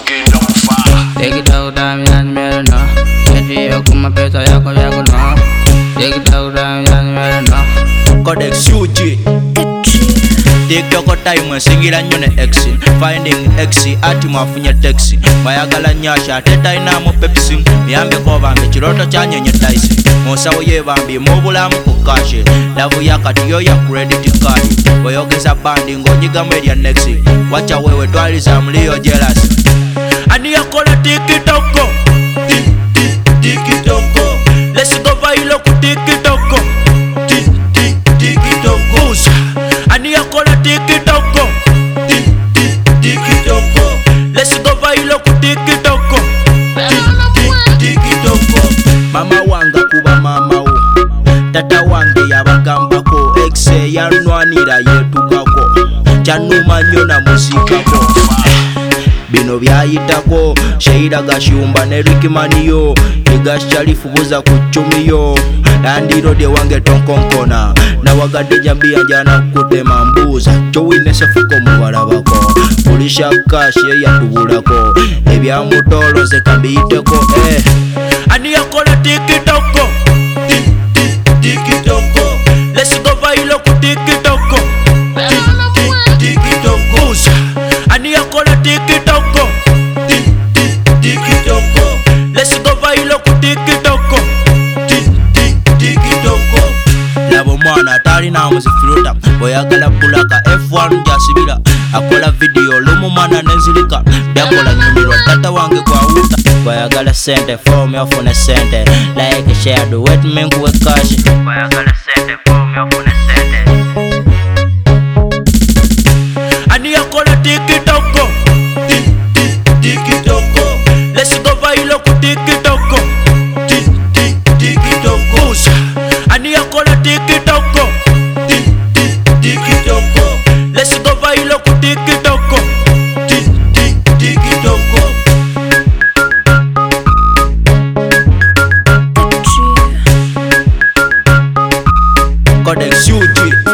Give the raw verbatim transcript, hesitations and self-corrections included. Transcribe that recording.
Tikitoka myanimero no Etiyo kuma pesa yako yako no Tikitoka myanimero no Codex U G TikTok time singira nyone X Finding X ati mwafunye taxi Bayagala nyasha teta inamu Pepsi Miyambe kwa bambi chiroto chanye nye daisi Mosawo ye bambi mobulamu kukashe Lavu ya katiyo ya credit card Boyogeza bandi ngonyiga media next Wacha wewe twali za mlio jealous Ani ya kola tikitoko Tikitoko Let's go vailo ku tikitoko Tikitoko Ani ya kola tikitoko Tikitoko Let's go vailo ku tikitoko Tikitoko Mama wanga kuba mama u Tata wange yabagambako Exe yanwanira yetukako Chanuma nyona muzikako Bino byayitako Sheira Gashumba ne Ricky Maniyo Igas Sharifu buza kuchumiyo Landirode wange tonkonkona Na wagade jambia njana kutema mbuza Chowine sefuko mubala bako Pulisha kashe ya tubulako Ebya mutolo ze kambiteko eh. Ani yakola tikitoko Tikitoko Let's go vailo ku tikitoko Tikitoko Ani yakola tikitoko Tikitoko Let's go vailo ku tikitoko Tikitoko Labo mwana tali na muzifiruta Boyagala bulaka F one jasibira Akola video lumu mana nenzilika Byakola nyumirwa tata wange kwa uta Boyagala sente form yofune sente Like share do wet mengu we kashi Boyagala sente form yofune sente Ani yakola tikitoko Tikitoko Let's go vailo ku tikitoko Tikitoko Ani yakola tikitoko Tikitoko Let's go vailo ku tikitoko Tikitoko Codex U G